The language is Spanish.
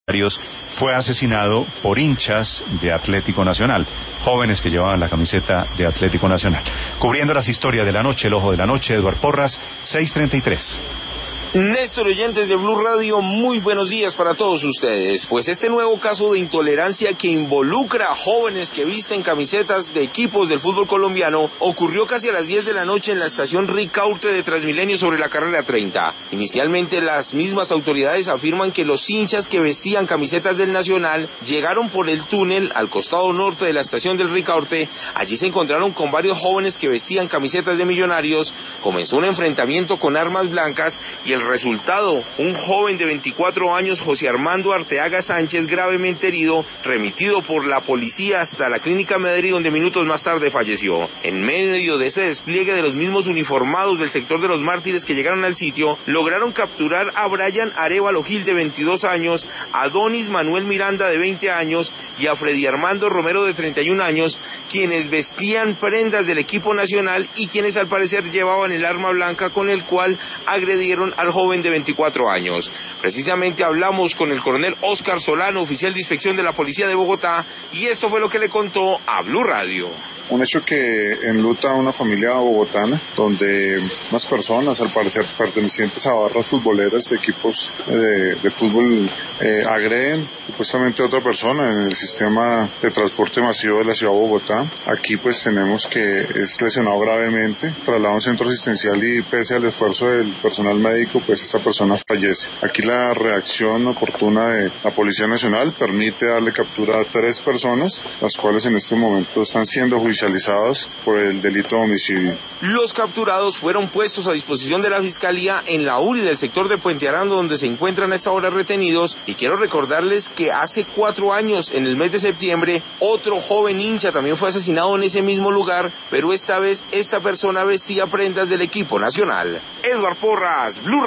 Fue asesinado por hinchas de Atlético Nacional, jóvenes que llevaban la camiseta de Atlético Nacional. Cubriendo las historias de la noche, el ojo de la noche, Eduard Porras, 6:33. Néstor, oyentes de Blue Radio, muy buenos días para todos ustedes. Pues este nuevo caso de intolerancia que involucra a jóvenes que visten camisetas de equipos del fútbol colombiano ocurrió casi a las 10 de la noche en la estación Ricaurte de Transmilenio sobre la carrera 30. Inicialmente las mismas autoridades afirman que los hinchas que vestían camisetas del Nacional llegaron por el túnel al costado norte de la estación del Ricaurte. Allí se encontraron con varios jóvenes que vestían camisetas de Millonarios. Comenzó un enfrentamiento con armas blancas y el resultado, un joven de 24 años, José Armando Arteaga Sánchez, gravemente herido, remitido por la policía hasta la clínica Medellín, donde minutos más tarde falleció. En medio de ese despliegue de los mismos uniformados del sector de los Mártires que llegaron al sitio, lograron capturar a Brian Arévalo Gil, de 22 años, a Donis Manuel Miranda, de 20 años, y a Freddy Armando Romero, de 31 años, quienes vestían prendas del equipo nacional y quienes al parecer llevaban el arma blanca con el cual agredieron al joven de 24 años. Precisamente hablamos con el coronel Óscar Solano, oficial de inspección de la Policía de Bogotá, y esto fue lo que le contó a Blue Radio. Un hecho que enluta a una familia bogotana, donde unas personas, al parecer pertenecientes a barras futboleras de equipos de fútbol, agreden supuestamente a otra persona en el sistema de transporte masivo de la ciudad de Bogotá. Aquí pues tenemos que es lesionado gravemente, trasladado a un centro asistencial y pese al esfuerzo del personal médico, pues esta persona fallece. Aquí la reacción oportuna de la Policía Nacional permite darle captura a 3 personas, las cuales en este momento están siendo judicializados por el delito de homicidio. Los capturados fueron puestos a disposición de la Fiscalía en la URI del sector de Puente Arando, donde se encuentran a esta hora retenidos, y quiero recordarles que hace 4 años, en el mes de septiembre, otro joven hincha también fue asesinado en ese mismo lugar, pero esta vez esta persona vestía prendas del equipo nacional. Eduard Porras, Blue